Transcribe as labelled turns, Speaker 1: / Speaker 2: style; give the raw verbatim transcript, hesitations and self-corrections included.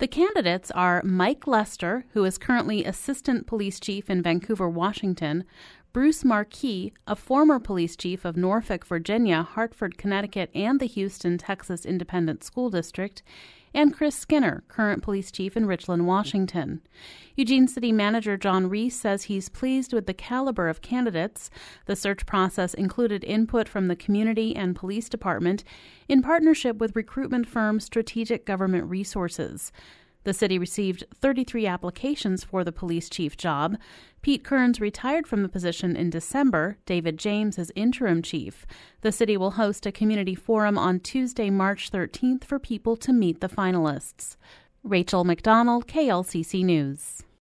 Speaker 1: The candidates are Mike Lester, who is currently Assistant Police Chief in Vancouver, Washington, Bruce Marquis, a former police chief of Norfolk, Virginia, Hartford, Connecticut, and the Houston, Texas Independent School District, and Chris Skinner, current police chief in Richland, Washington. Eugene City Manager John Reese says he's pleased with the caliber of candidates. The search process included input from the community and police department in partnership with recruitment firm Strategic Government Resources. The city received thirty-three applications for the police chief job. Pete Kearns retired from the position in December. David James is interim chief. The city will host a community forum on Tuesday, March thirteenth for people to meet the finalists. Rachel McDonald, K L C C News.